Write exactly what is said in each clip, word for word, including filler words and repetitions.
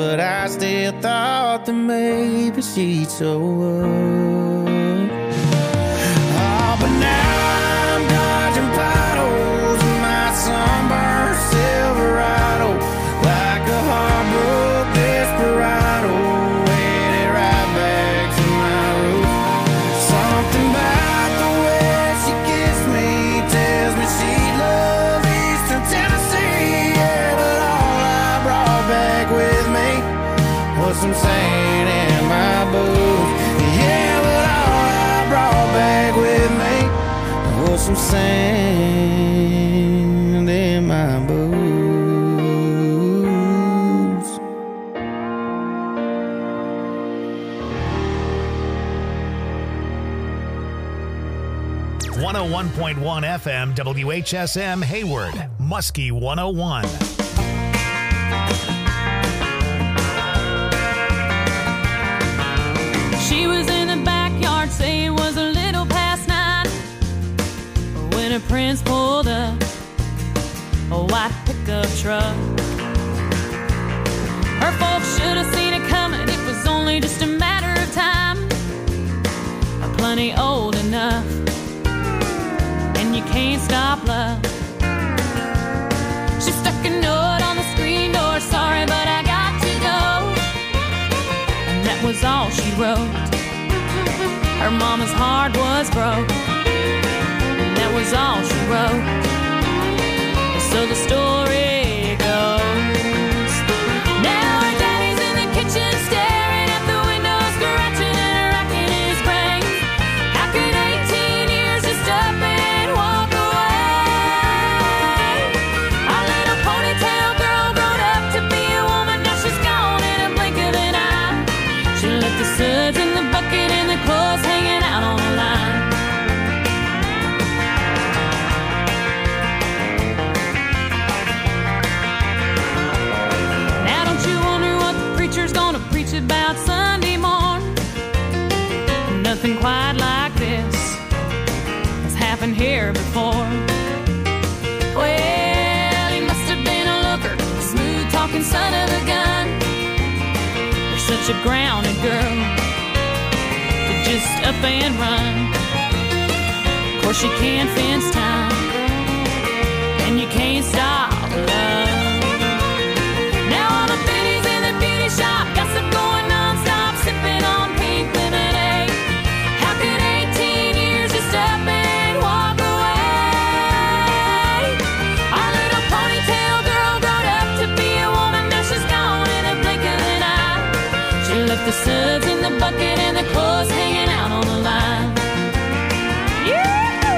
but I still thought that maybe she'd show up. Oh, but now I'm dodging potholes in my sunburned Silverado, like a heartbroken desperado, headed right back to my roots. Something about the way she kissed me tells me she loves Eastern Tennessee, yeah, but all I brought back with me was some sand in my boots. Yeah, but all I brought back with me was some sand in my boots. one oh one point one F M W H S M Hayward, Muskie one oh one. She was in the backyard, say it was a little past nine, when her prince pulled up a white pickup truck. Her folks should have seen it coming, it was only just a matter of time. Plenty old enough, and you can't stop love. She stuck a note on the screen door, sorry but I got to go. And that was all she wrote. Her mama's heart was broke, and that was all she wrote. So the story goes, now her daddy's in the kitchen staring at the window, scratching and racking his brains. How could eighteen years just up and walk away? Our little ponytail girl grown up to be a woman, now she's gone in a blink of an eye. She left the suds in the bucket and the clothes hanging out on the line. Now don't you wonder what the preacher's gonna preach about Sunday morn? Nothing quite like this has happened here before. Well, he must have been a looker, a smooth talking son of a gun. You're such a grounded girl to just up and run. Of course you can't fence time, and you can't stop love. Now all the biddies in the beauty shop, gossip going non-stop, sipping on pink lemonade. How could eighteen years just up and walk away? Our little ponytail girl grown up to be a woman, now she's gone in a blink of an eye. She left the suds in the bucket and the clothes hanging out on the line. Yeah!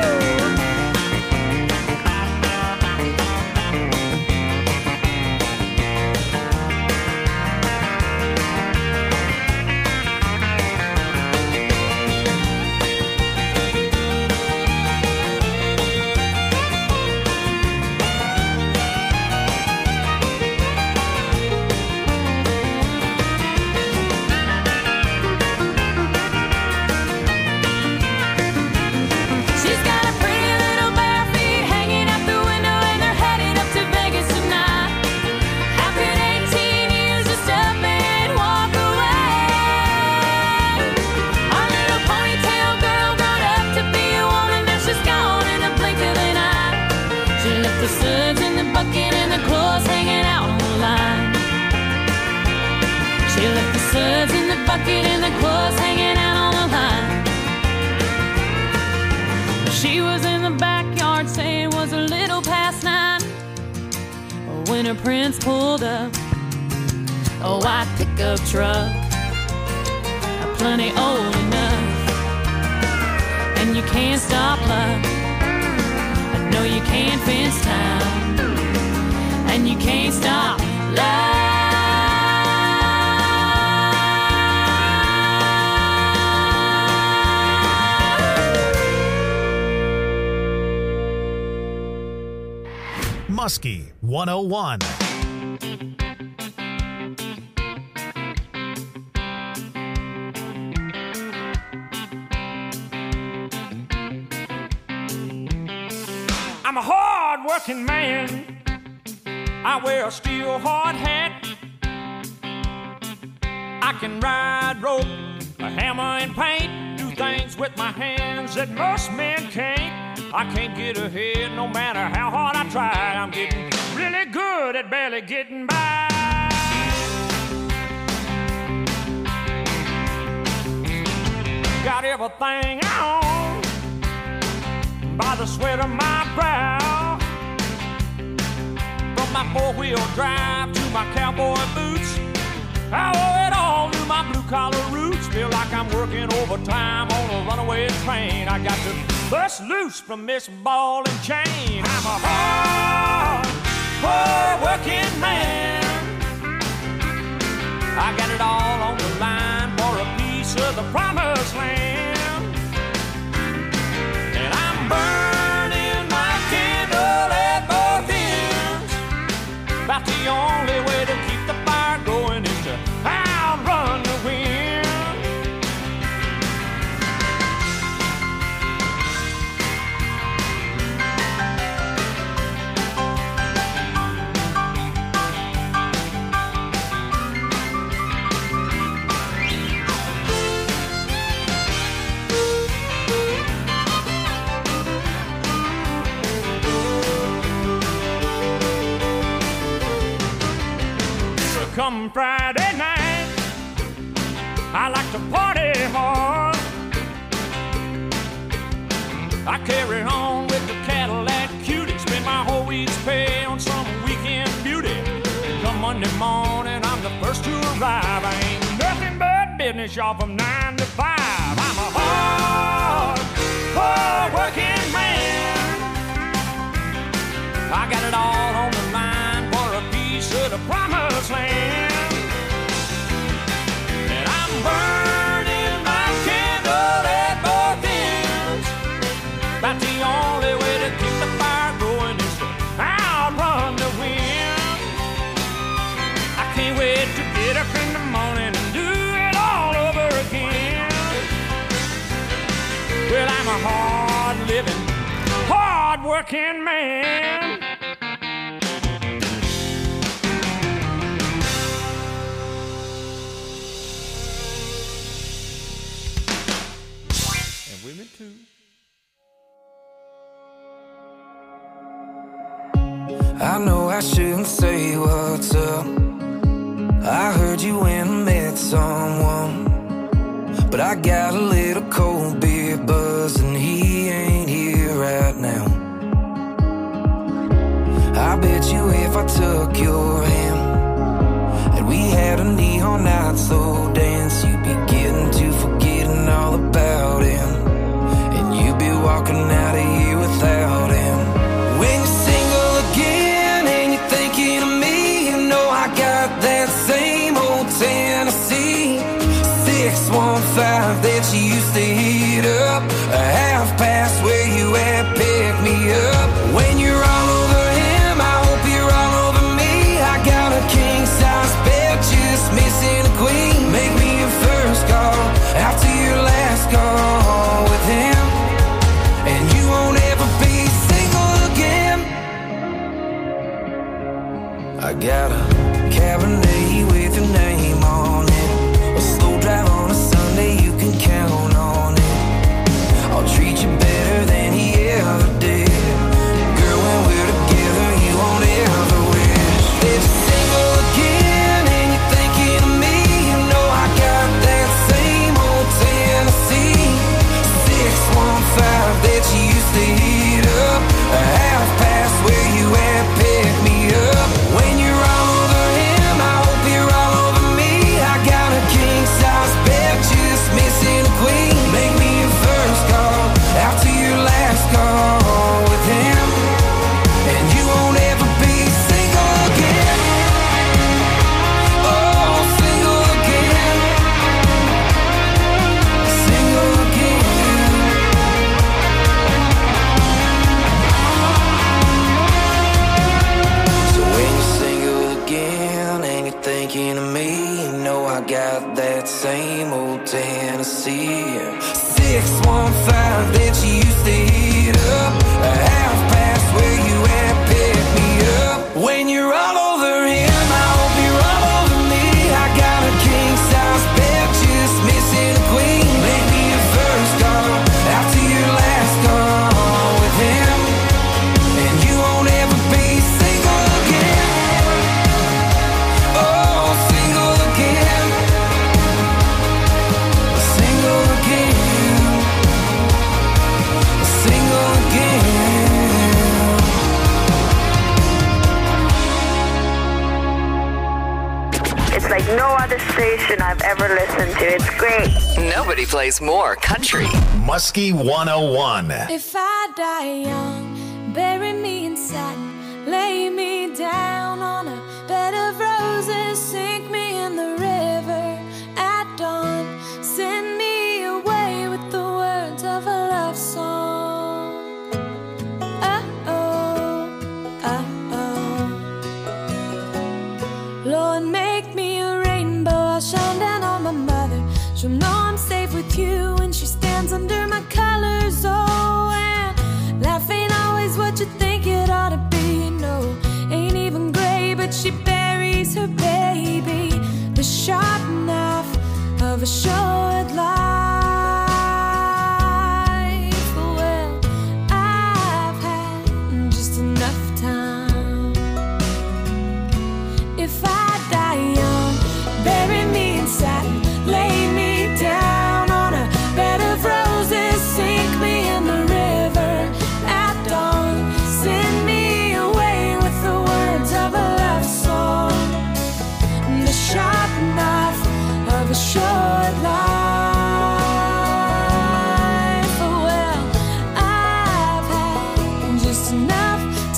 She's got a pretty little bare feet hanging out the window, and they're headed up to Vegas tonight. How could eighteen years just up and walk away? Our little ponytail girl grown up to be a woman, now she's gone in a blink of an eye. She left the suds in the bucket and the clothes hanging out on the line. She left the suds in the bucket and the clothes hanging out on the line. She was in the backyard, saying it was a little past nine, when her prince pulled up a white pickup truck, plenty old enough, and you can't stop love. No, you can't fence time, and you can't stop love. Muskie one oh one. I'm a hard-working man. I wear a steel hard hat. I can ride rope, a hammer and paint, do things with my hands that most men can't. I can't get ahead no matter how hard I try. I'm getting really good at barely getting by. Got everything I own by the sweat of my brow. From my four-wheel drive to my cowboy boots, I owe it all to my blue-collar roots. Feel like I'm working overtime on a runaway train. I got to bust loose from this ball and chain. I'm a hard, hard working man. I got it all on the line for a piece of the promised land. And I'm burning my candle at both ends. About the only way to keep the fire going is to outrun the wind. Come Friday night, I like to party hard. I carry on with the Cadillac cutie, spend my whole week's pay on some weekend beauty. Come Monday morning, I'm the first to arrive. I ain't nothing but business, y'all, from nine to five. I'm a hard, hard working man. I got it all on the line for a piece of the promised land. And I'm burning my candle at both ends. About the only way to keep the fire going is to outrun the wind. I can't wait to get up in the morning and do it all over again. Well, I'm a hard-living, hard-working man. Women too. I know I shouldn't say what's up. I heard you when I met someone, but I got a little cold beer buzz and he ain't here right now. I bet you if I took your hand and we had a neon night slow dance, you'd be getting to forgetting all about him. You'd be walking out of here without him. When you're single again and you're thinking of me, you know I got that same old Tennessee six one five that you used to heat up, a half past where you at, pick me up. When you're all over him, I hope you're all over me. I got a king-size bed, just missing a queen. Make me your first call after your last call with him. And you won't ever be single again. I got a Cabernet with your name on it, a slow drive on a Sunday, you can count on it. I'll treat you better than he ever did. Girl, when we're together, you won't ever wish that you're single again and you're thinking of me. You know I got that same old Tennessee six one five that you used to heat up, a half past where you at, pick me up. When you're all over him, I hope you're all over me. I got a king-size bed, just missing a queen. Make me your first call after your last call with him. And you won't ever be single again. Oh, single again. Single again. So when you're single again and you're thinking of me, you know I got that same old Tennessee six one five that you used to heat up, a half past where you at, pick me up. When you're all over him, I hope you're all over me. I got a king-size It's like no other station I've ever listened to. It's great. Nobody plays more country. Muskie one oh one. If I die young, bury me in satin, lay me down on a bed of roses, sink me in the river at dawn, send me away with the words of a love song. Uh-oh, uh-oh. Lord, make me a rainbow, I'll shine down on my mother. She'll know I'm safe with you when she stands under my colors. Oh, and life ain't always what you think it ought to be. No, ain't even gray, but she buries her baby. The sharp knife of a short life. Well, I've had just enough time. If I die young, bury me in satin, lay me down on a bed of roses, sink me in the river at dawn, send me away with the words of a love song. The sharp knife of a short life. Well, I've had just enough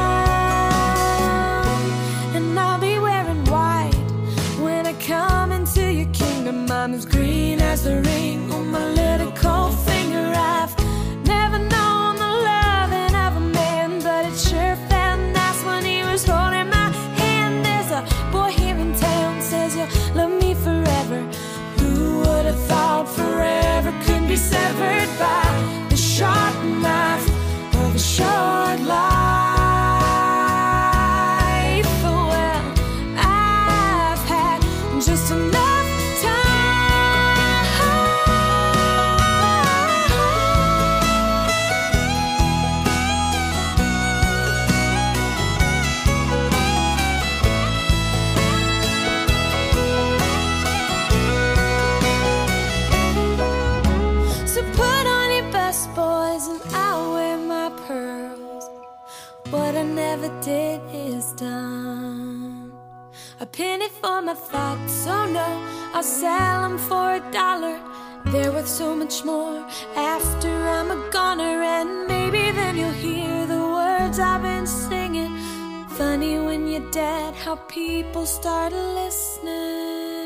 time, and I'll be wearing white when I come into your kingdom. I'm as green as the ring on my little cold finger. I've never known the loving of a man, but it sure felt nice when he was holding my hand. There's a boy here in town says you'll love me forever. Who would have thought forever could be severed by the sharp knife of a short life? Well, I've had just enough time. So put on your best, boys, and I'll wear my pearls. What I never did is done. A penny for my thoughts, oh no, I'll sell them for a dollar. They're worth so much more after I'm a goner, and maybe then you'll hear the words I've been singing. Funny when you're dead, how people start listening.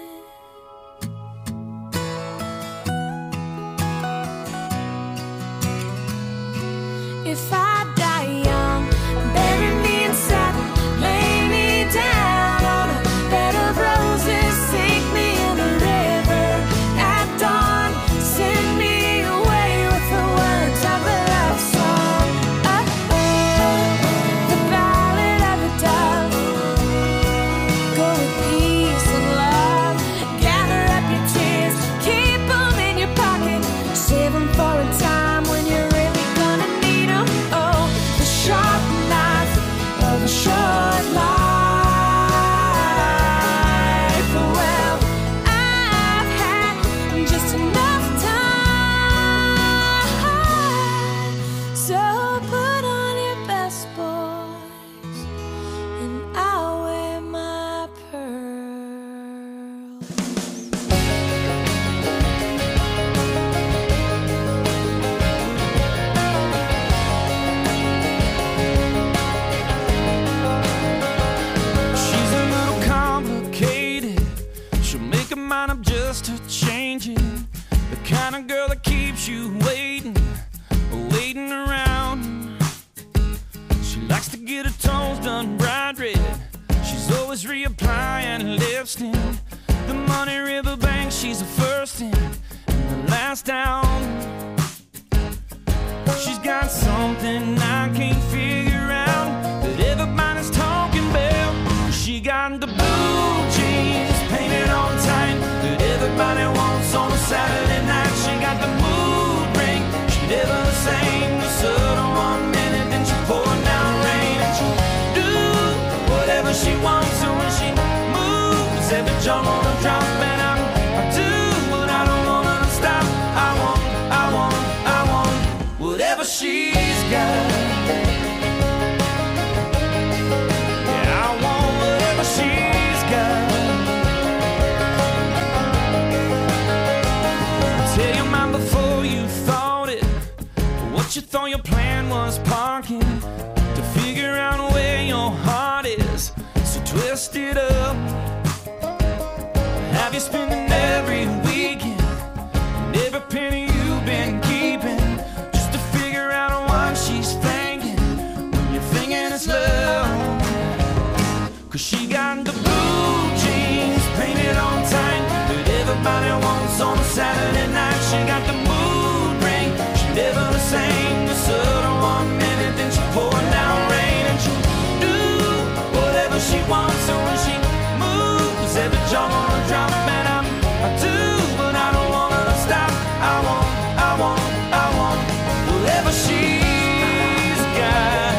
If I die young, bury me in satin, lay me down on a bed of roses, sink me in the river at dawn, send me away with the words of a love song. Uh-oh, the ballad of a dove. Go with peace and love, gather up your tears, keep them in your pocket, save them for a time when you're really gonna need them. Oh, the sharp knife of a short life. Well, I've had just enough time. So put on your best, boys, and I'll wear my pearls. She's a little complicated. She'll make a mind up just to change it. The kind of girl that keeps you waiting, waiting around. She likes to get her toes done bright red. She's always reapplying lipstick. The Money River Bank, she's the first in and the last down. She's got something I can't figure out that everybody's talking about. She got the blue jeans painted on tight that everybody wants on a Saturday night. She got the mood ring, she never the same. The sun on one minute, then she pouring down rain. And she do whatever she wants, and when she moves, every jump on a drop. And I, I do what I don't want her to stop. I want, I want, I want whatever she's got. Yeah, I want whatever she's got. you're spending every weekend and every penny you've been keeping just to figure out what she's thinking when you're thinking it's love. Cause she got the blue jeans painted on tight that everybody wants on a Saturday night. She got the mood ring, she never the same. The sun one minute, then she pouring down rain, and she'll do whatever she wants. So when she moves, every jaw on a drop, and I'm, I do, but I don't want her to stop. I want, I want, I want whatever she's got.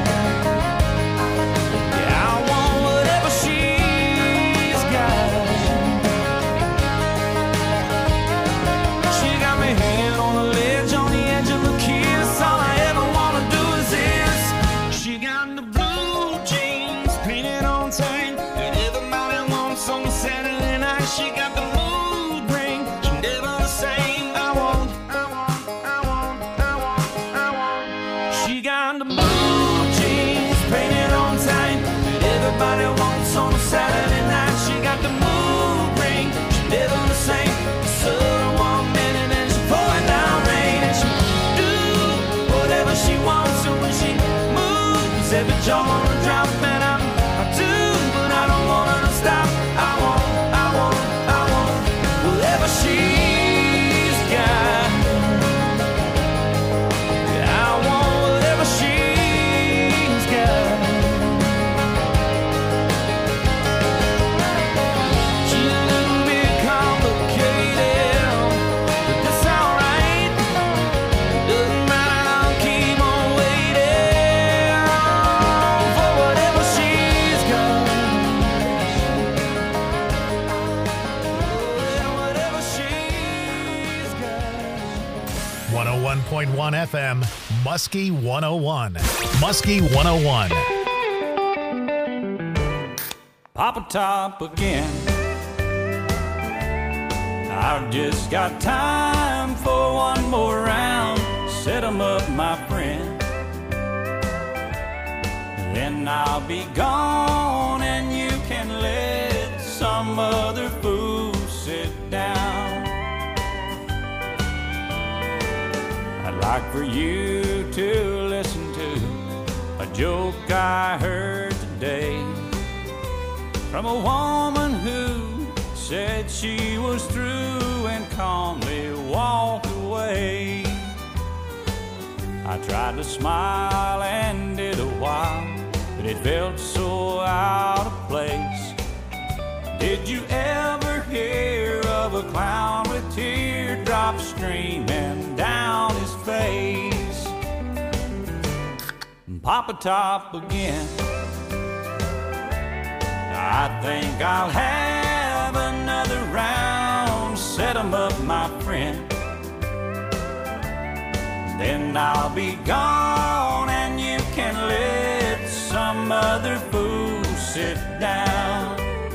Yeah, I want whatever she's got. She got me hanging on the ledge, on the edge of a kiss. All I ever wanna do is this. She got the blue jeans painted on tight that everybody wants on Saturday night. She got the mood ring, she never the same. I want, I want, I want, I want, I want. She got the blue jeans painted on tight that everybody wants on a Saturday night. She got the mood ring, she never the same. The sun one minute and she pouring down rain, and she do whatever she wants. So when she moves, every jaw on a drop, and I'm, I do, but I don't want her to stop. I want, I want, I want whatever she's got. Yeah, I want whatever she's got. She's a little bit complicated, but that's alright. Doesn't matter, I'll keep on waiting for whatever she's got. Yeah, whatever she's got. one oh one point one F M, Muskie one oh one. Muskie one oh one. Papa Top again. I've just got time for one more round. Set 'em up, my friend. Then I'll be gone and you can let some other fool sit down. I'd like for you to listen to a joke I heard today from a woman who said she was through and calmly walked away. I tried to smile and did a while, but it felt so out of place. Did you ever hear of a clown with teardrops streaming down his face? Papa Top again. I think I'll have another round. Set 'em up, my friend. Then I'll be gone and you can let some other fool sit down.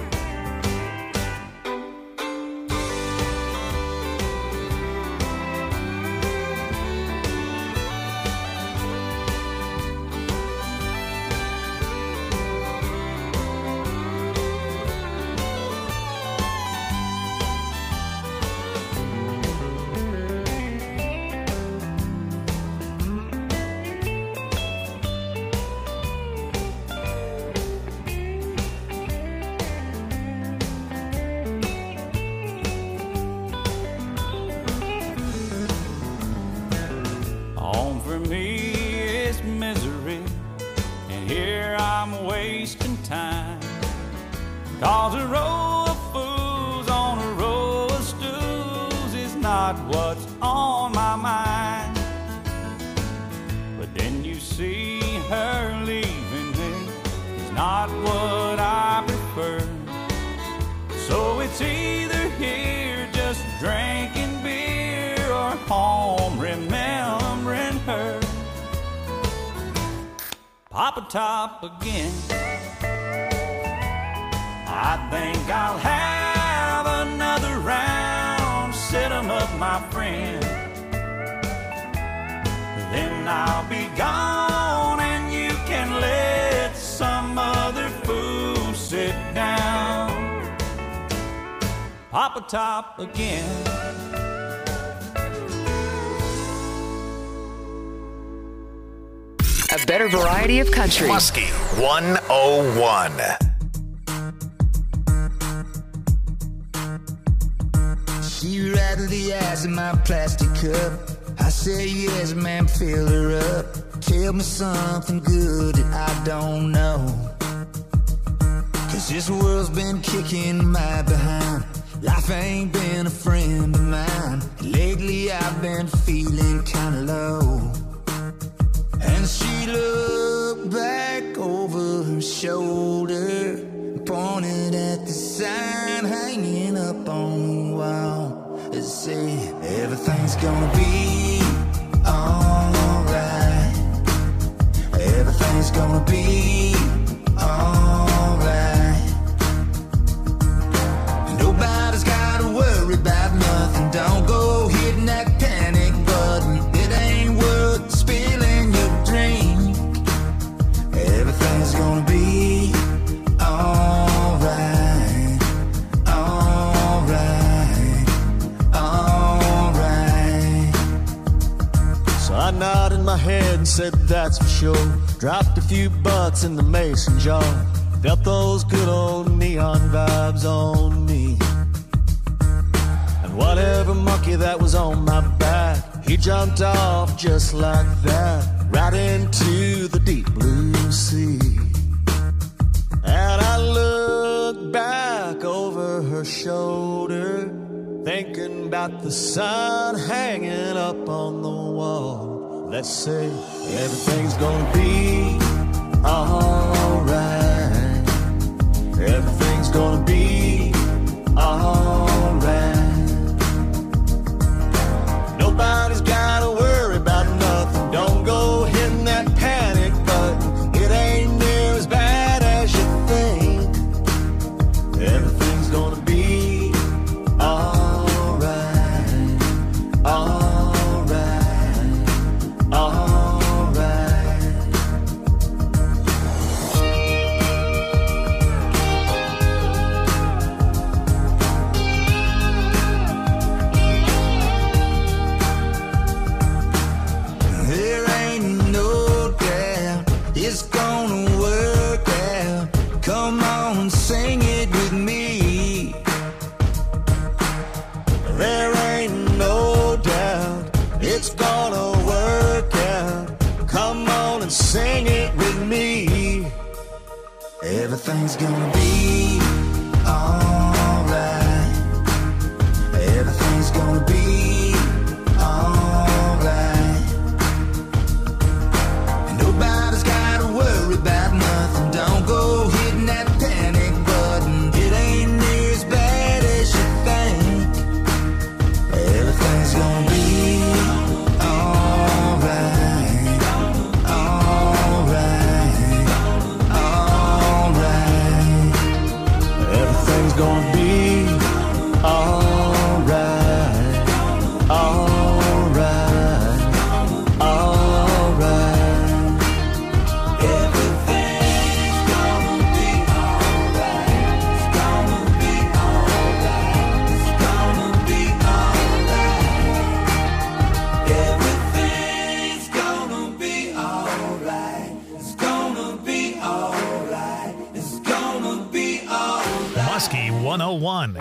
Home for me is misery, and here I'm wasting time. Cause a row of fools on a row of stools is not what's on my mind. But then you see her leaving me, it's not what I prefer. So it's either here just drinking beer or home remembering her. Papa Top again. I think I'll have another round. Set 'em up, my friend. Then I'll be gone and you can let some other fool sit down. pop a top again. A better variety of country. Muskie one oh one. She rattled the ice in my plastic cup. I said yes, man, fill her up. Tell me something good that I don't know. Cause this world's been kicking my behind. Life ain't been a friend of mine. Lately I've been feeling kinda low. And she looked back over her shoulder, pointed at the sign hanging up on the wall. It said, everything's gonna be alright. Everything's gonna be alright. Nobody's gotta worry about nothing. Don't go hitting that panic button. It ain't worth spilling your drink. Everything's gonna be alright. Alright. Alright. So I nodded my head and said that's for sure. Dropped a few bucks in the mason jar. Felt those good old neon vibes on me. And whatever monkey that was on my back, he jumped off just like that, right into the deep blue sea. And I looked back over her shoulder, thinking about the sun hanging up on the wall. Let's say everything's gonna be alright. Everything's gonna be alright. Nobody's gotta worry about nothing. Don't go hitting that panic button. It ain't near as bad as you think. Everything's gonna be alright. Alright. Alright. There ain't no doubt it's gonna work out. Come on, sing it with me. There ain't no doubt it's gonna work out. Come on and sing it with me. Everything's gonna be alright. Everything's gonna be alright. Nobody's gotta worry about nothing. Don't go hitting that panic button. It ain't near as bad as you think. Everything's gonna be alright. Alright. Alright. Everything's gonna be alright. Alright. Alright. Everything's gonna be alright. It's gonna be alright. It's gonna be alright. Everything's gonna be alright. It's gonna be alright. It's gonna be alright. Muskie one oh one.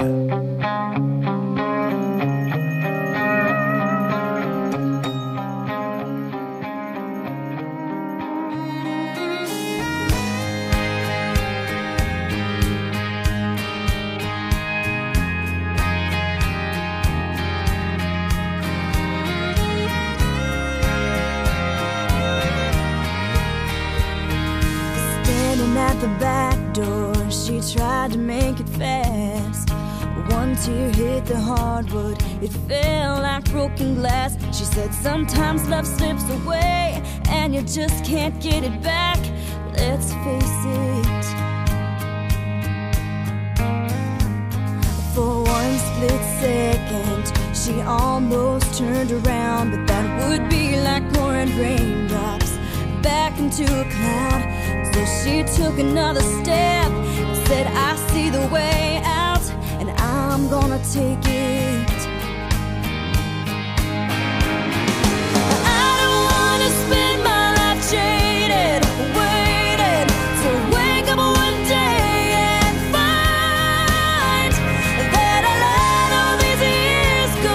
Standing at the back door, she tried to make it fast. One tear hit the hardwood, it fell like broken glass. She said sometimes love slips away and you just can't get it back. Let's face it. For one split second, she almost turned around, but that would be like pouring raindrops back into a cloud. So she took another step and said, I see the way out, and I'm gonna take it. I don't wanna spend my life jaded, waiting to wake up one day and find that I let all these years go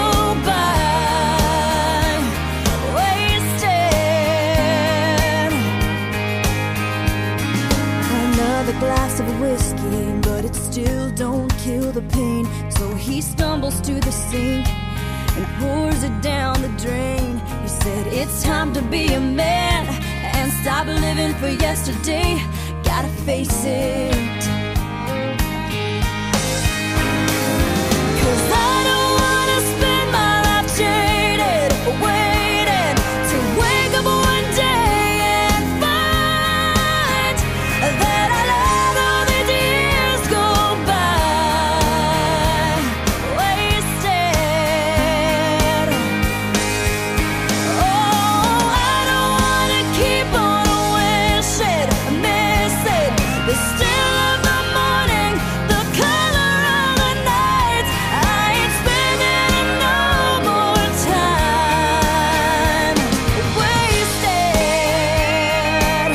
by wasted. Another glass of whiskey, but it still don't kill the pain. So he stumbles to the sink and pours it down the drain. He said, it's time to be a man and stop living for yesterday. Gotta face it. 'Cause I don't wanna spend my life jaded, waiting to wake up one day and find that I let all these years go by wasted. Oh, I don't wanna keep on wishing, missing the still of the morning, the color of the night. I ain't spending no more time wasted.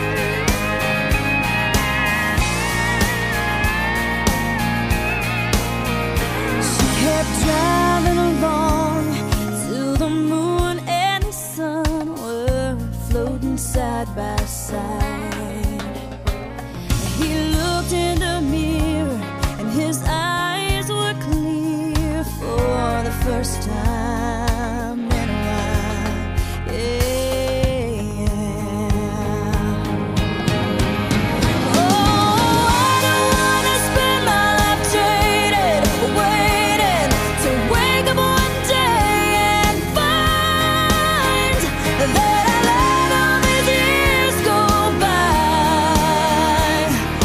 She kept driving along till the moon and the sun were floating side by side. He looked in the mirror and his eyes were clear for the first time in a while. Yeah. Oh, I don't wanna spend my life jaded, waiting to wake up one day and find that I let all these years go by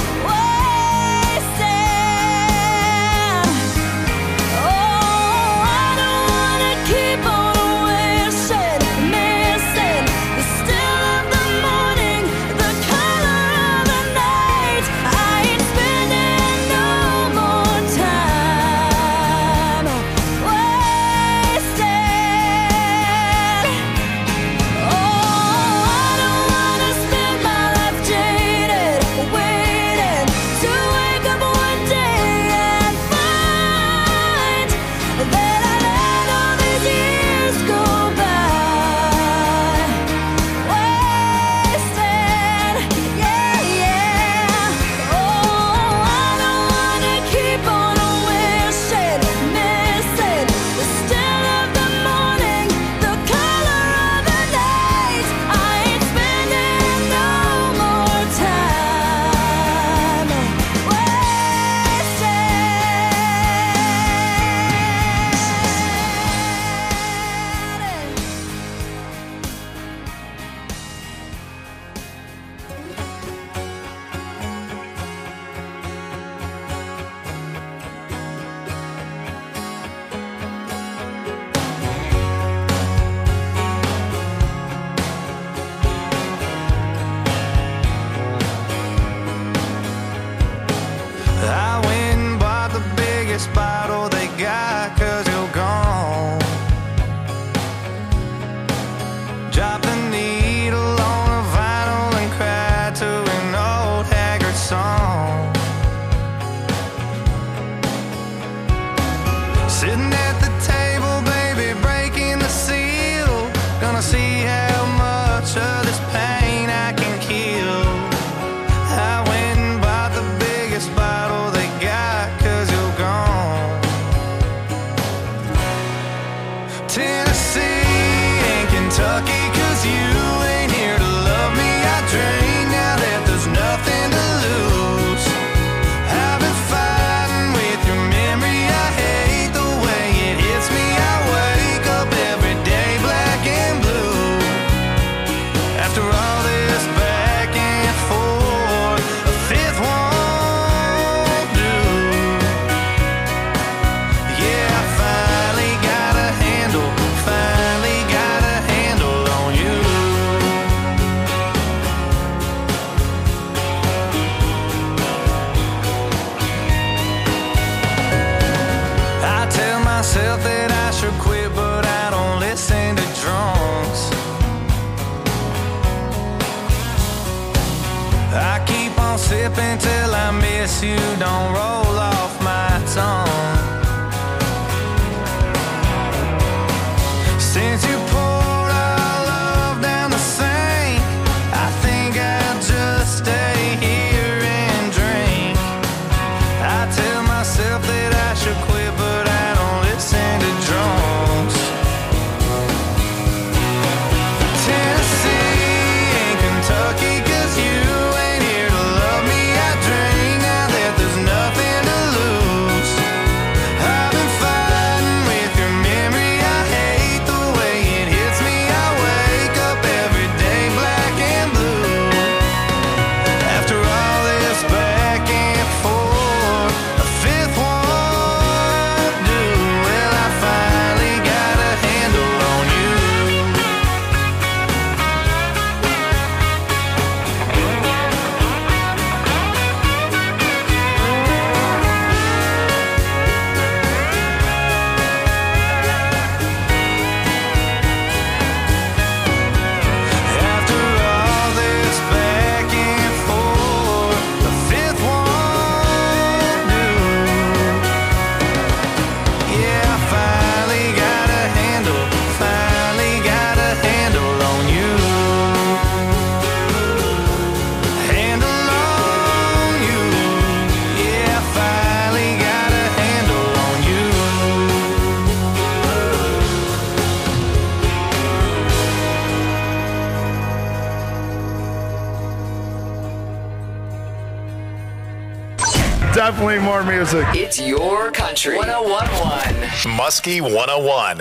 wasted. Oh, I don't wanna keep on wishing, missing the still of the morning, the color of the night. I ain't spending no more time wasted. Oh, I don't wanna spend my life jaded, waiting to wake up one day and find that I let all these years go by wasted. Yeah, yeah. Oh, I don't wanna keep on wishing, missing the still of the morning, the color of the night. I ain't spending no more time wasted. I went and bought the biggest bottle they got, 'cause you're gone. Dropped the needle on a vinyl and cried to an old haggard song. Sitting at the table, baby, breaking the seal. Gonna see how much of this pain I can kill. I went and bought the biggest bottle they got, 'cause you're gone. Tennessee and Kentucky, 'cause you ain't here to love me. I drink now that there's nothing to lose. I've been fighting with your memory. I hate the way it hits me. I wake up every day black and blue. After all this back and forth, a fifth won't do. Yeah, I finally got a handle, finally got a handle guess you don't roll off my tongue. Since you poured our love down the sink, I think I'll just stay here and drink. I tell myself that I should quit, but I don't listen to drunks. Tennessee and Kentucky, 'cause you ain't here to love me. I drink now that there's nothing to lose. I've been fighting with your memory. I hate the way it hits me. I wake up every day black and blue. After all this back and forth, a fifth won't do. Well, I finally got a handle on you. After all this back and forth, the fifth won't do. Yeah, I finally got a handle, finally got a handle on you. Handle on you. Yeah, I finally got a handle on you. Definitely more music. It's your country. one oh one point one. Muskie one oh one.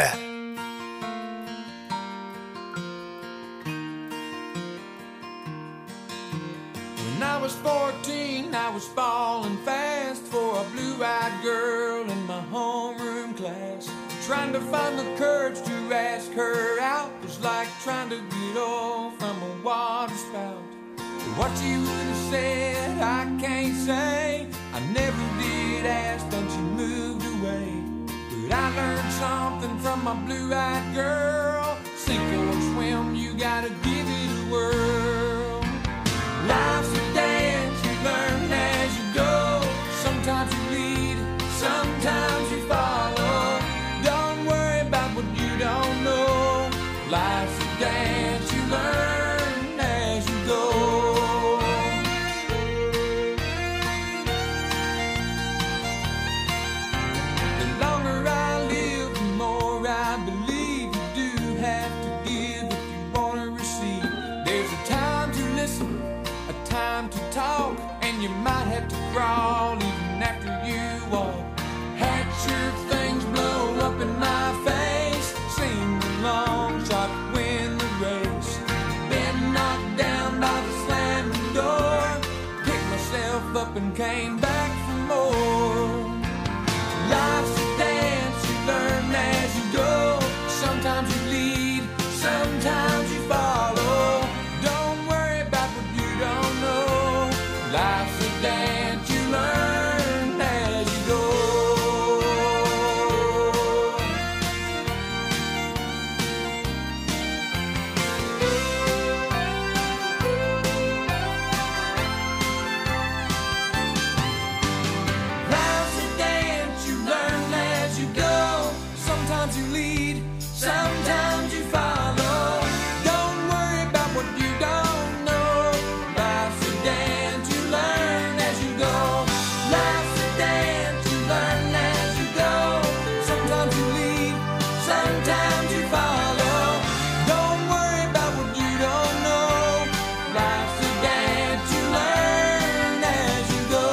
When I was fourteen, I was falling fast for a blue-eyed girl in my homeroom class. Trying to find the courage to ask her out was like trying to get off from a water spout. What you would have said, I can't say. I never did ask, then she moved away. But I learned something from my blue-eyed girl. Sink or swim, you gotta give it a whirl. Life's a dance, you learn as you go. Sometimes you lead, sometimes you follow. Don't worry about what you don't know. Life's a dance, you learn as you go. The longer I live, the more I believe you do have to give if you want to receive. There's a time to listen, a time to talk, and you might have to crawl even after you walk. Had your things blow up in my face, sing the long shot, win the race. Been knocked down by the slamming door, picked myself up and came back for more. Life's a dance, you learn as you go. Sometimes you lead, sometimes you follow. Don't worry about what you don't know. Life's a dance, you learn as you go. Life's a dance, you learn as you go. Sometimes you lead, sometimes you follow. Don't worry about what you don't know. Life's a dance, you learn as you go. Life's a dance, you learn as you go. Sometimes you lead, sometimes you follow. Don't worry about what you don't know. Life's a dance, you learn as you go.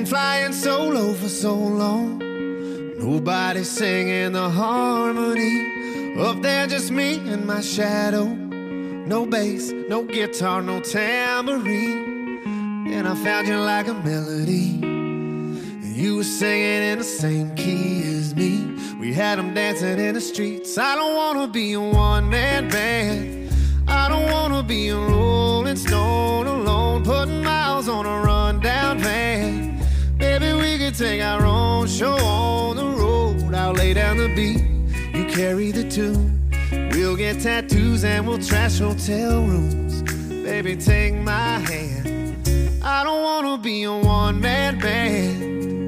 been flying solo for so long. Nobody singing the harmony. Up there just me and my shadow. No bass, no guitar, no tambourine. And I found you like a melody. And you were singing in the same key as me. We had them dancing in the streets. I don't wanna be a one-man band. I don't wanna be a rolling stone alone, putting miles on a rundown van. Baby, we could take our own show on the road. I'll lay down the beat, you carry the tune. We'll get tattoos and we'll trash hotel rooms. Baby, take my hand. I don't wanna be a one-man band.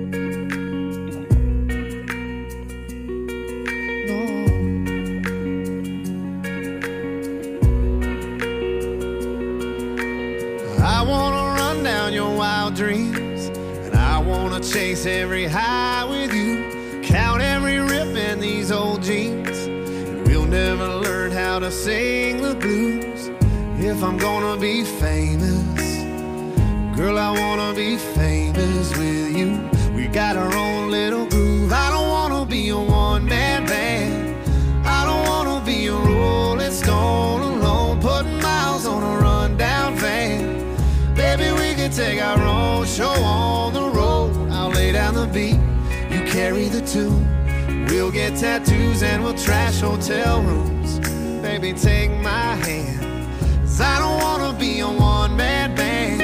I wanna run down your wild dreams, and I wanna chase every high with you, count every rip in these old jeans, and we'll never learn how to sing the blues. If I'm gonna be famous, girl, I wanna be famous with you. We got our own little groove. I don't wanna be a one-man band. I don't wanna be a rolling stone alone, putting miles on a rundown van. Baby, we can take our own show on the road. I'll lay down the beat, you carry the tune. We'll get tattoos and we'll trash hotel rooms. Baby, take my hand, 'cause I don't wanna be a one-man band.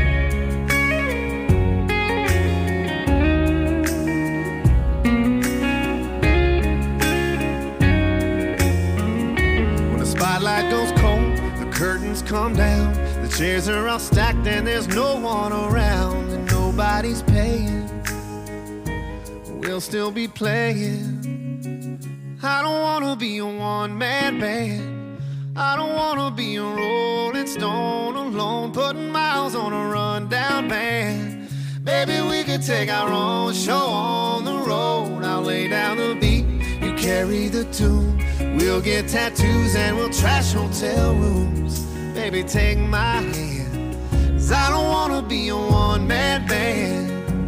When the spotlight goes cold, the curtains come down. The chairs are all stacked and there's no one around, and nobody's paying. We'll still be playing. I don't wanna be a one-man band. I don't wanna be a rolling stone alone, putting miles on a rundown van. Baby, we could take our own show on the road. I'll lay down the beat, you carry the tune. We'll get tattoos and we'll trash hotel rooms. Baby, take my hand, 'cause I don't wanna be a one-man band.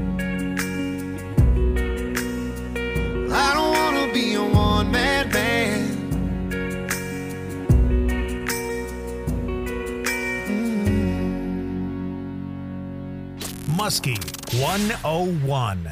I don't wanna be a one-man band. Mm. Muskie one oh one.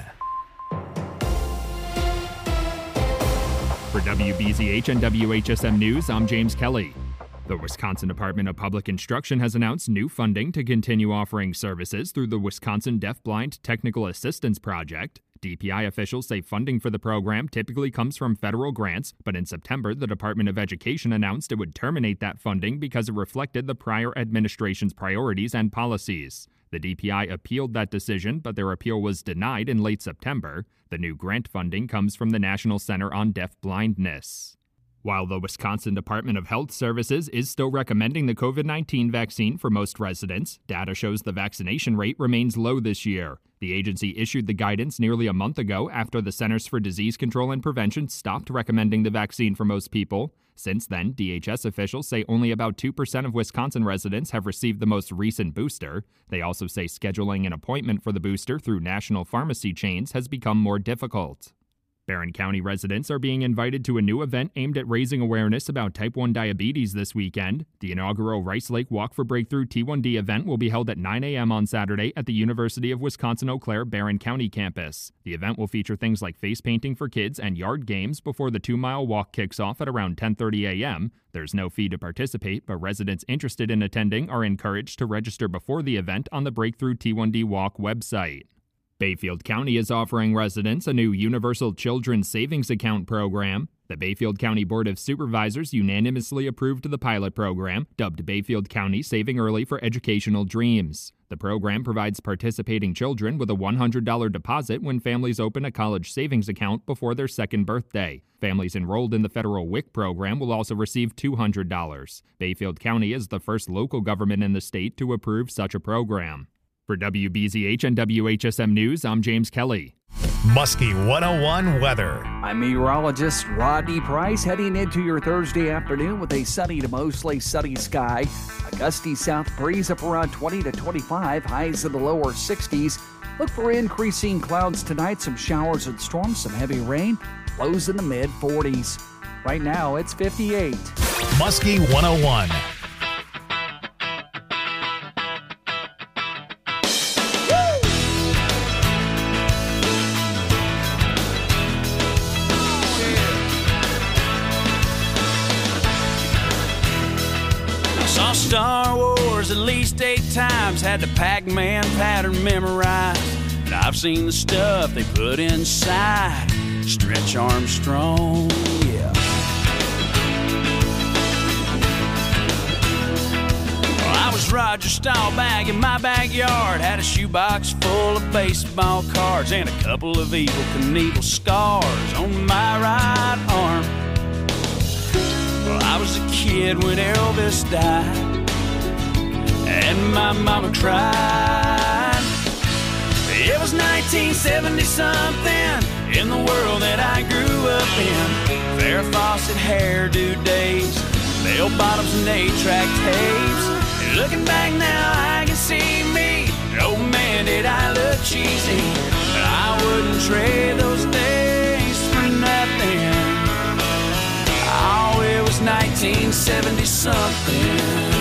For W B Z H and W H S M News, I'm James Kelly. The Wisconsin Department of Public Instruction has announced new funding to continue offering services through the Wisconsin Deafblind Technical Assistance Project. D P I officials say funding for the program typically comes from federal grants, but in September, the Department of Education announced it would terminate that funding because it reflected the prior administration's priorities and policies. The D P I appealed that decision, but their appeal was denied in late September. The new grant funding comes from the National Center on Deafblindness. While the Wisconsin Department of Health Services is still recommending the COVID nineteen vaccine for most residents, data shows the vaccination rate remains low this year. The agency issued the guidance nearly a month ago after the Centers for Disease Control and Prevention stopped recommending the vaccine for most people. Since then, D H S officials say only about two percent of Wisconsin residents have received the most recent booster. They also say scheduling an appointment for the booster through national pharmacy chains has become more difficult. Barron County residents are being invited to a new event aimed at raising awareness about type one diabetes this weekend. The inaugural Rice Lake Walk for Breakthrough T one D event will be held at nine a.m. on Saturday at the University of Wisconsin-Eau Claire Barron County campus. The event will feature things like face painting for kids and yard games before the two-mile walk kicks off at around ten thirty a.m. There's no fee to participate, but residents interested in attending are encouraged to register before the event on the Breakthrough T one D Walk website. Bayfield County is offering residents a new Universal Children's Savings Account program. The Bayfield County Board of Supervisors unanimously approved the pilot program, dubbed Bayfield County Saving Early for Educational Dreams. The program provides participating children with a one hundred dollars deposit when families open a college savings account before their second birthday. Families enrolled in the federal W I C program will also receive two hundred dollars. Bayfield County is the first local government in the state to approve such a program. For W B Z H and W H S M News, I'm James Kelly. Muskie one oh one weather. I'm meteorologist Rodney Price, heading into your Thursday afternoon with a sunny to mostly sunny sky. A gusty south breeze up around twenty to twenty-five, highs in the lower sixties. Look for increasing clouds tonight, some showers and storms, some heavy rain, lows in the mid forties. Right now, it's fifty-eight. Muskie one oh one. Star Wars at least eight times, had the Pac-Man pattern memorized. And I've seen the stuff they put inside Stretch Armstrong, yeah. Well, I was Roger Staubach in my backyard, had a shoebox full of baseball cards and a couple of Evel Knievel scars on my right arm. Well, I was a kid when Elvis died, and my mama cried. It was nineteen seventy something in the world that I grew up in. Farrah Fawcett hairdo days, bell bottoms and eight-track tapes. And looking back now, I can see me. Oh man, did I look cheesy. But I wouldn't trade those days for nothing. Oh, it was nineteen seventy something.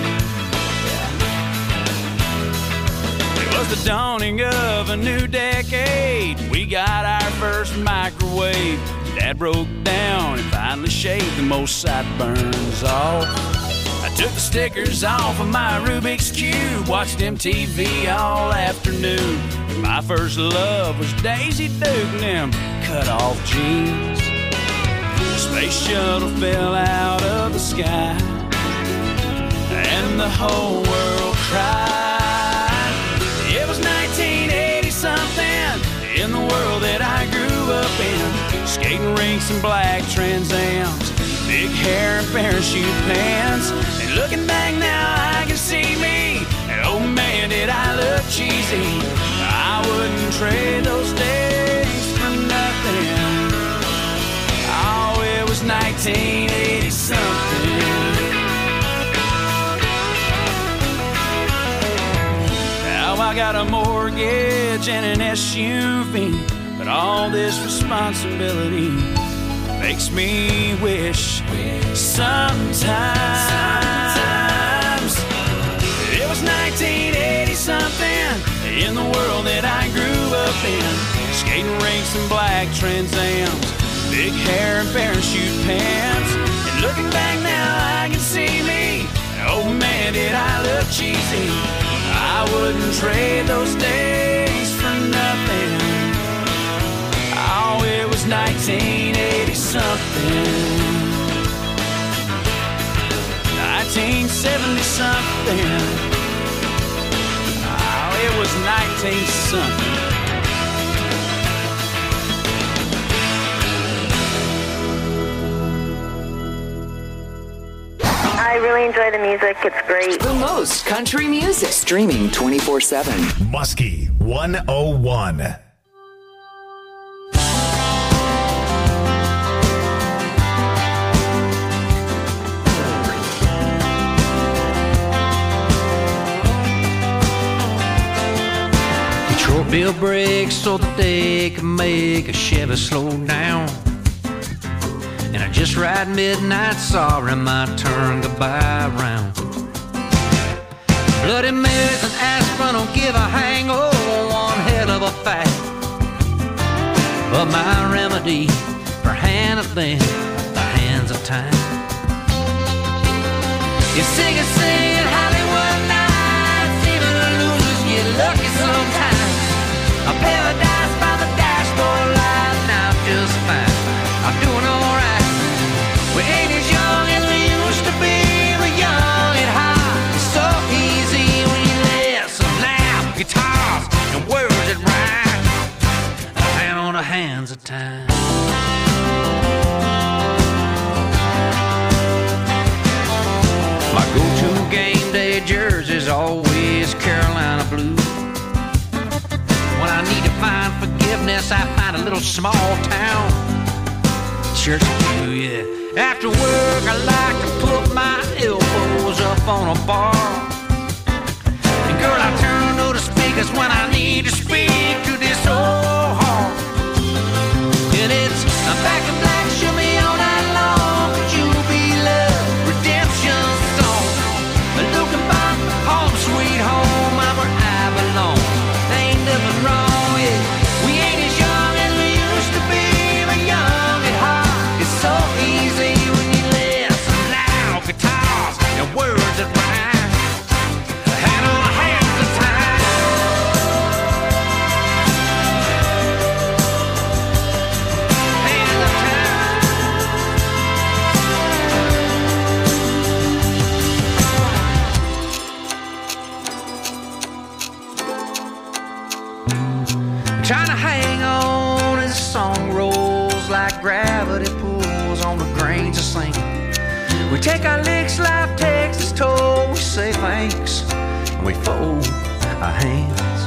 It was the dawning of a new decade. We got our first microwave. Dad broke down and finally shaved the most sideburns off. I took the stickers off of my Rubik's Cube, watched M T V all afternoon. My first love was Daisy Duke and them cut-off jeans. The space shuttle fell out of the sky, and the whole world cried. It was nineteen eighty something in the world that I grew up in. Skating rinks and black Trans Ams, big hair and parachute pants. And looking back now, I can see me. And oh man, did I look cheesy. I wouldn't trade those days for nothing. Oh, it was nineteen eighty something. Now I got a mortgage and an S U V, but all this responsibility makes me wish sometimes it was nineteen eighty something in the world that I grew up in. Skating rinks and black Trans Ams, big hair and parachute pants. And looking back now, I can see me. Oh man, did I look cheesy. I wouldn't trade those days for nothing. Oh, it was nineteen eighty something. nineteen seventy something. Oh, it was nineteen something. I really enjoy the music. It's great. The most country music. Streaming twenty-four seven. Muskie one oh one. Detroit Bill brakes so that they can make a Chevy slow down. And I just ride midnight, sorry my turn goodbye round. Bloody Marys and aspirin don't give a hangover, one hell of a fact. But my remedy for handling the hands of time. You sing and sing at Hollywood nights, even the losers get lucky sometimes. A paradise by the dashboard light, now I'm just fine. I'm doing alright. We ain't as young as we used to be, but young and hot. It's so easy when you listen loud guitars and words that rhyme. A hand on the hands of time. My go-to game day jersey's always Carolina blue. place I find a little small town church pew, yeah. After work, I like to put my elbows up on a bar. And girl, I turn to the speakers when I need to speak to this old heart. And it's a back to black, show me all night long. Could you be love, redemption song? Looking back, home sweet home, I'm where I belong. There ain't nothing wrong, yeah. We ain't as young as we used to be, but young at heart. It's so easy when you listen loud guitars and words that rhyme. Hand on hands of time. Hands of time. Trying to hang on as the song rolls like gravity pulls on the grains of sand. We take our licks, life takes its toll. We say thanks and we fold our hands.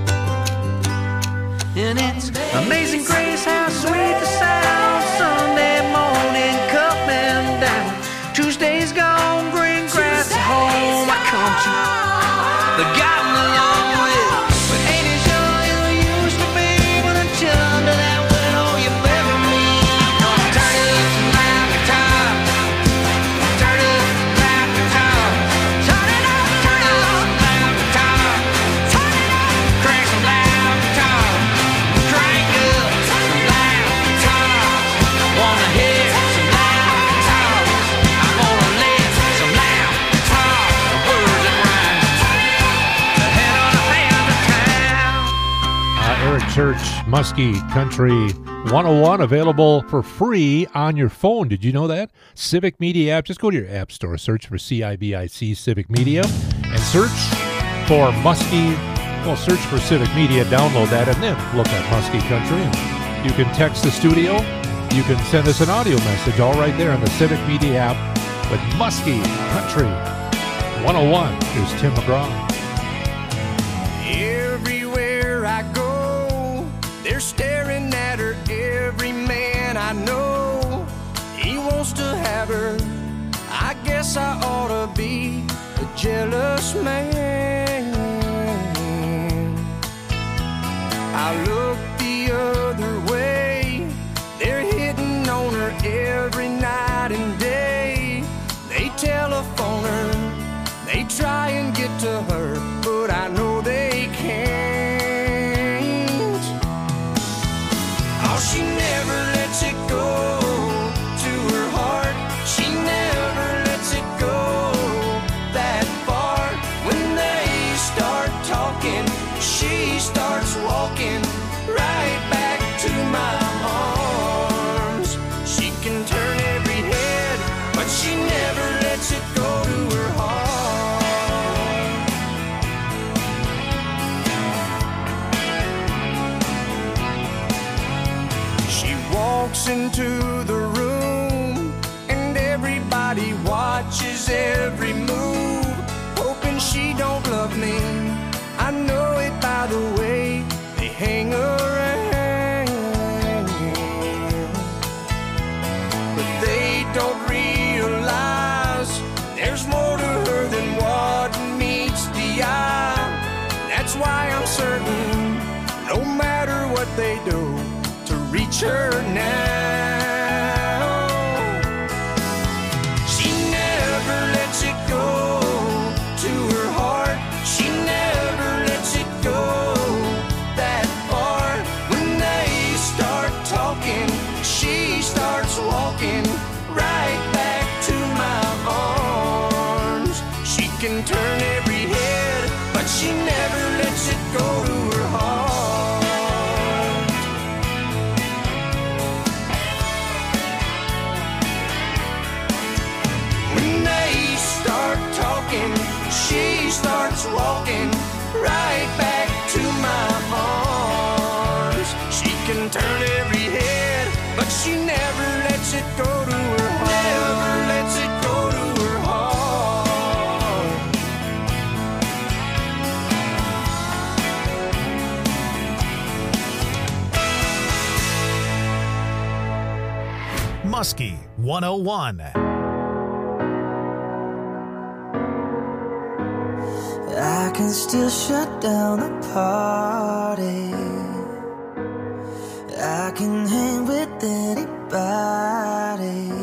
And it's amazing grace how sweet the sound. Sunday morning coming down. Tuesday's gone, green grass at home. I come to the gotten along with. But ain't as young as we used to be. But until under that window you bury me. Gonna turn it up some loud guitar. Turn it up some loud guitar. Turn it up, turn it up some loud guitar. Turn it up, crank some loud guitar. Crank up some loud guitar. Wanna hear some loud guitar. I wanna live some loud guitar. Words that rhyme. The head on the hand of town. Uh, Eric Church, Muskie Country one oh one, available for free on your phone. Did you know that? Civic Media app. Just go to your app store, search for C I V I C Civic Media, and search for Muskie. Well, search for Civic Media, download that, and then look at Muskie Country. You can text the studio. You can send us an audio message, all right there on the Civic Media app with Muskie Country one oh one. Here's Tim McGraw. Everywhere I go, they're staring at her. Every man I know, he wants to have her. I guess I ought to be a jealous man. I look the other way, they're hitting on her every night and day. They telephone her, they try and get to her, but I know they can't. Oh, she never lets it go to her heart. She never lets it go that far. When they start talking, she starts walking right back to my arms. She can turn every head, but she never lets it go to her heart. She walks into the room and everybody watches every move, hoping she don't love me. I know it by the way they hang around, but they don't realize there's more to her than what meets the eye. That's why I'm certain, no matter what they do, to reach her now. She never lets it go to her heart. She never lets it go that far. When they start talking, she starts walking right back to my arms. She can turn every head, but she never lets it go to her heart. When they start talking, she starts walking right back to my arms. She can turn every head, but she never lets it go to her heart. Never lets it go to her heart. Muskie one oh one. I can still shut down the party. I can hang with anybody.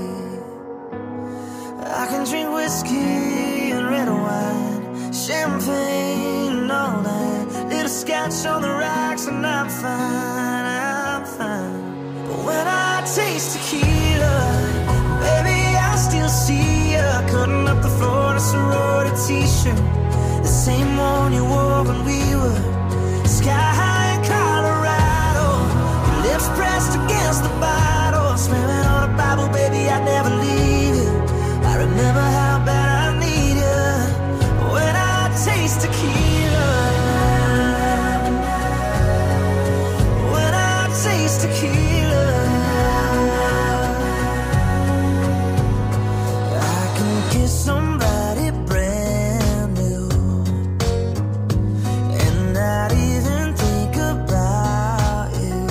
I can drink whiskey and red wine, champagne all night, little scotch on the rocks, and I'm fine, I'm fine. But when I taste tequila, baby, I still see ya cutting up the floor in a sorority t-shirt, the same one you wore when we were sky high in Colorado. Your lips pressed against the bottle, swearing on a Bible, baby, I'd never leave you. I remember how bad I need you when I taste tequila. When I taste tequila, I can kiss somebody brand new and not even think about you.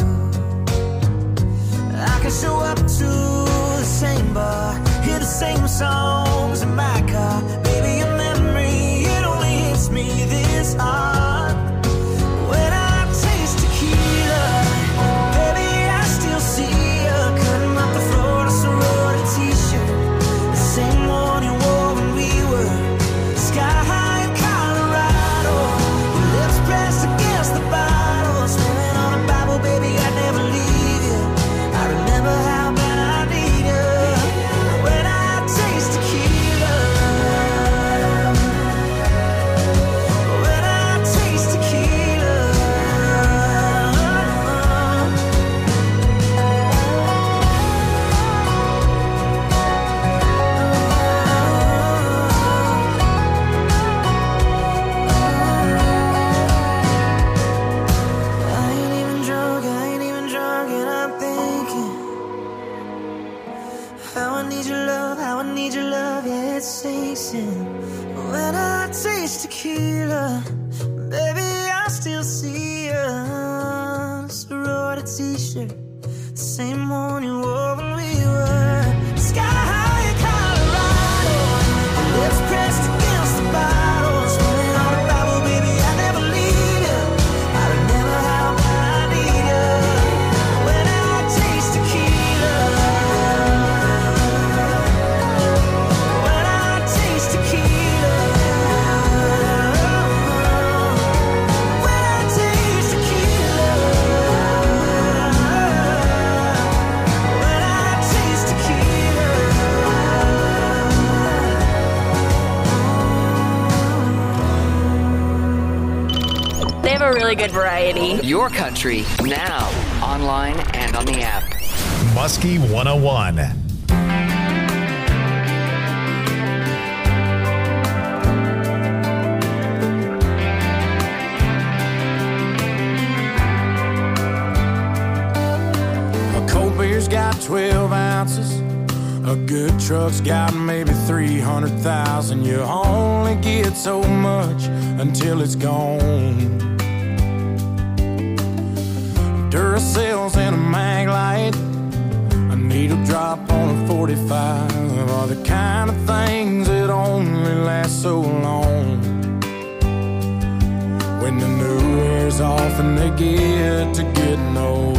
I can show up to the same bar, hear the same songs in my car. Baby, your memory, it only hits me this hard. When I taste tequila, baby, I still see you cutting up the floor in a sorority t-shirt, the same one you wore when we were sky high in Colorado. Your lips pressed against the bottle, swearing on a Bible, baby, I'd never leave you. I remember how bad I need you when I taste tequila. When I taste tequila. I ain't even drunk, I ain't even drunk, and I'm thinking how I need your love, how I need your love, yeah, it sinks in. When I taste tequila, baby, I still see you. Sorority t-shirt, the same one you wore when we were sky high in Colorado. Your lips pressed against the bottle, swearing on a Bible, baby, I never leave you. I remember how bad I need you when I taste tequila. When I taste tequila. When I taste tequila. When I taste tequila. They have a really good variety. Your country, now, online and on the app. Muskie one oh one. A cold beer's got twelve ounces. A good truck's got maybe three hundred thousand. You only get so much until it's gone. Duracells and a mag light, a needle drop on a forty-five are the kind of things that only last so long. When the new wears off and they get to getting old,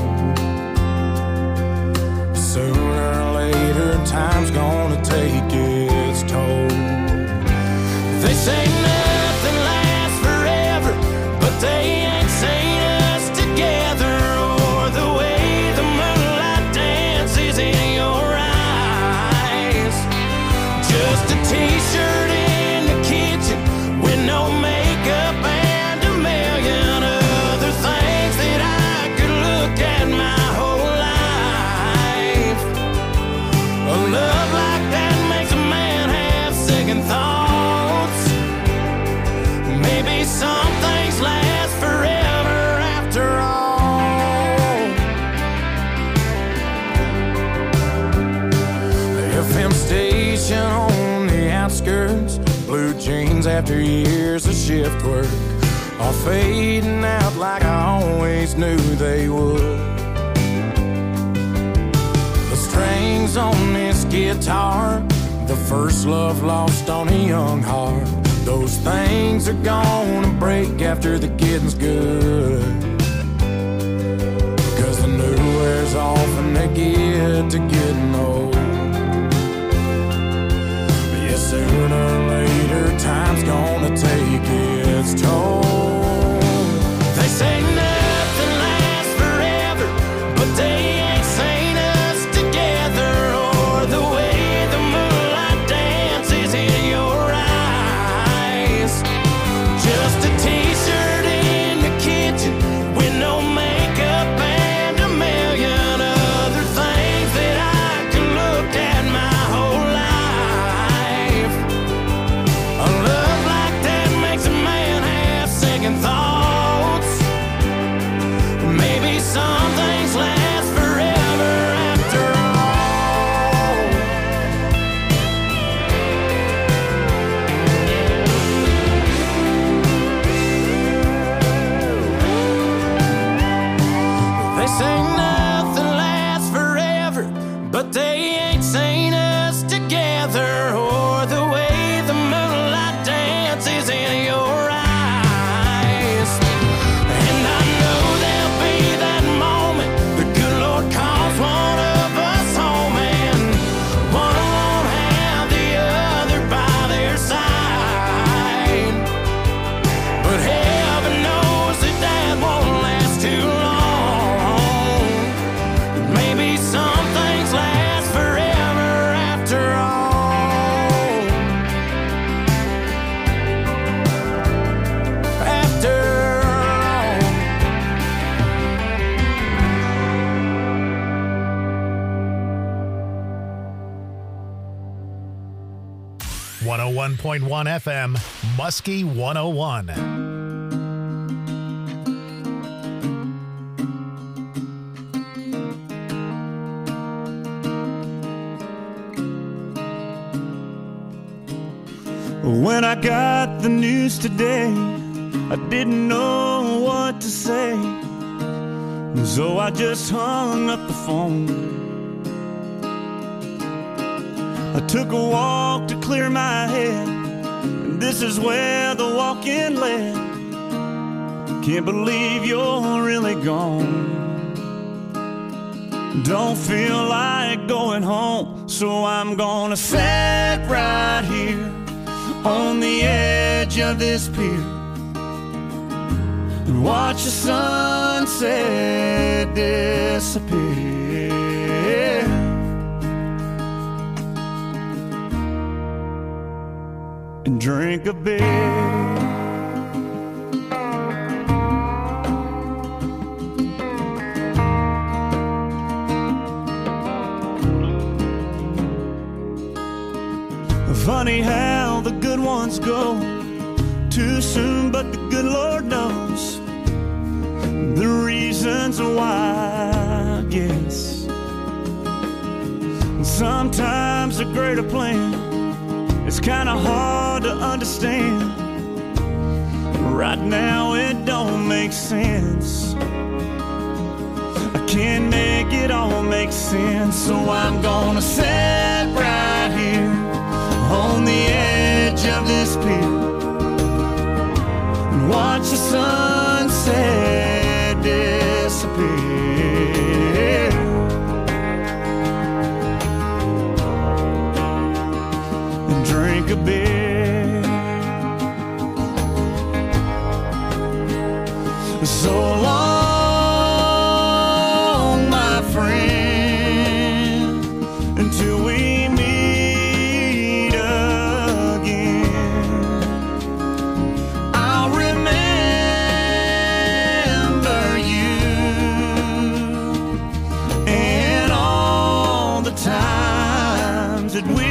sooner or later time's gonna take its toll. They say nothing lasts forever, but they ain't seen us together, or the way the moonlight dances in your eyes. Just a t-shirt in the kitchen with no makeup and a million other things that I could look at my whole life. A love like that makes a man have second thoughts. Maybe some things last forever after all. The F M station on the outskirts, blue jeans after years of shift work, all fading out like I always knew they would. The strange songs on this guitar, the first love lost on a young heart. Those things are gonna break after the getting's good, 'cause the new wears off and they get to getting old. But yeah, sooner or later time's gonna take its toll. They say nothing lasts forever, but they ain't seen us together, or the way the moonlight dances in your eyes. Just a t-shirt in the kitchen with no makeup and a million other things that I could look at my whole life. A love like that makes a man have second thoughts. Maybe some things last forever after all. They say nothing lasts forever, but they ain't seen us together, or the way the moonlight dances in your eyes. And I know there'll be that moment the good Lord calls one of us home, and one won't have the other by their side. But heaven knows that that won't last too long. Maybe some things last forever after all. After all. one oh one point one F M, Muskie one oh one. When I got the news today, I didn't know what to say, so I just hung up the phone. I took a walk to clear my head, and this is where the walk-in led. Can't believe you're really gone. Don't feel like going home, so I'm gonna sit right here on the edge of this pier and watch the sunset disappear. And drink a beer. Funny how the good ones go too soon, but the good Lord knows the reasons why, I guess. Sometimes a greater plan is kind of hard to understand. Right now it don't make sense. I can't make it all make sense, so I'm gonna sit right here on the edge of this pier and watch the sunset disappear. And drink a beer. So long, my friend, until we meet again. I'll remember you and all the times that we